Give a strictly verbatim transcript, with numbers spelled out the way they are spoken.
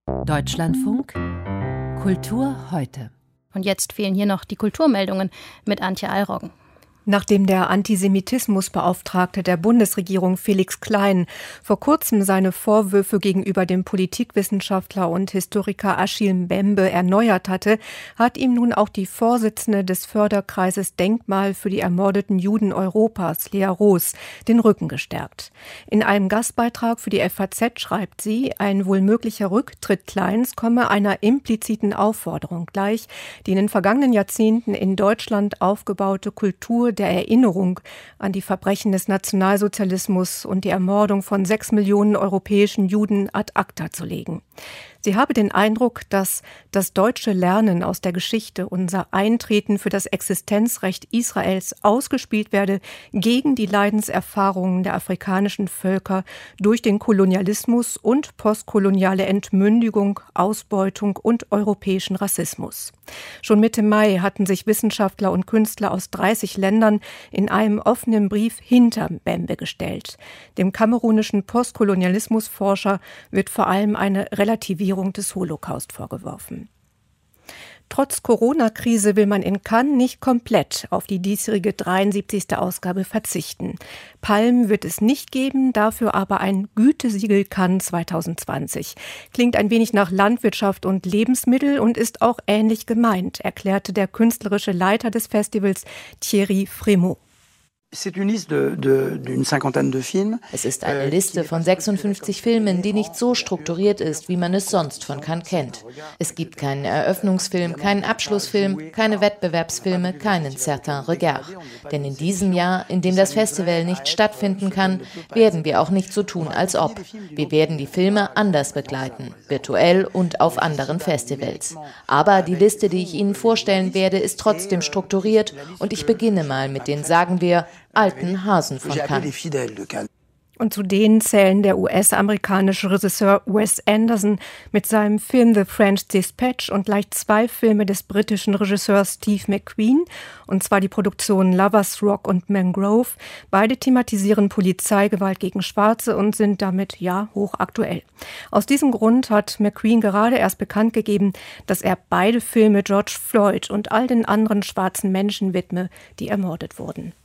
Deutschlandfunk Kultur heute. Und jetzt fehlen hier noch die Kulturmeldungen mit Antje Alroggen. Nachdem der Antisemitismusbeauftragte der Bundesregierung Felix Klein vor kurzem seine Vorwürfe gegenüber dem Politikwissenschaftler und Historiker Achille Mbembe erneuert hatte, hat ihm nun auch die Vorsitzende des Förderkreises Denkmal für die ermordeten Juden Europas, Lea Roos, den Rücken gestärkt. In einem Gastbeitrag für die F A Z schreibt sie, ein wohl möglicher Rücktritt Kleins komme einer impliziten Aufforderung gleich, die in den vergangenen Jahrzehnten in Deutschland aufgebaute Kultur der Erinnerung an die Verbrechen des Nationalsozialismus und die Ermordung von sechs Millionen europäischen Juden ad acta zu legen. Sie habe den Eindruck, dass das deutsche Lernen aus der Geschichte, unser Eintreten für das Existenzrecht Israels ausgespielt werde gegen die Leidenserfahrungen der afrikanischen Völker durch den Kolonialismus und postkoloniale Entmündigung, Ausbeutung und europäischen Rassismus. Schon Mitte Mai hatten sich Wissenschaftler und Künstler aus dreißig Ländern in einem offenen Brief hinter Mbembe gestellt. Dem kamerunischen Postkolonialismusforscher wird vor allem eine Relativierung des Holocaust vorgeworfen. Trotz Corona-Krise will man in Cannes nicht komplett auf die diesjährige dreiundsiebzigste Ausgabe verzichten. Palmen wird es nicht geben, dafür aber ein Gütesiegel Cannes zwanzig zwanzig. Klingt ein wenig nach Landwirtschaft und Lebensmittel und ist auch ähnlich gemeint, erklärte der künstlerische Leiter des Festivals Thierry Frémaux. Es ist eine Liste von sechsundfünfzig Filmen, die nicht so strukturiert ist, wie man es sonst von Cannes kennt. Es gibt keinen Eröffnungsfilm, keinen Abschlussfilm, keine Wettbewerbsfilme, keinen Certain Regard. Denn in diesem Jahr, in dem das Festival nicht stattfinden kann, werden wir auch nicht so tun, als ob. Wir werden die Filme anders begleiten, virtuell und auf anderen Festivals. Aber die Liste, die ich Ihnen vorstellen werde, ist trotzdem strukturiert und ich beginne mal mit den, sagen wir, alten Hasen von Cannes. Und zu denen zählen der U S-amerikanische Regisseur Wes Anderson mit seinem Film The French Dispatch und gleich zwei Filme des britischen Regisseurs Steve McQueen, und zwar die Produktionen Lovers Rock und Mangrove. Beide thematisieren Polizeigewalt gegen Schwarze und sind damit, ja, hochaktuell. Aus diesem Grund hat McQueen gerade erst bekannt gegeben, dass er beide Filme George Floyd und all den anderen schwarzen Menschen widme, die ermordet wurden.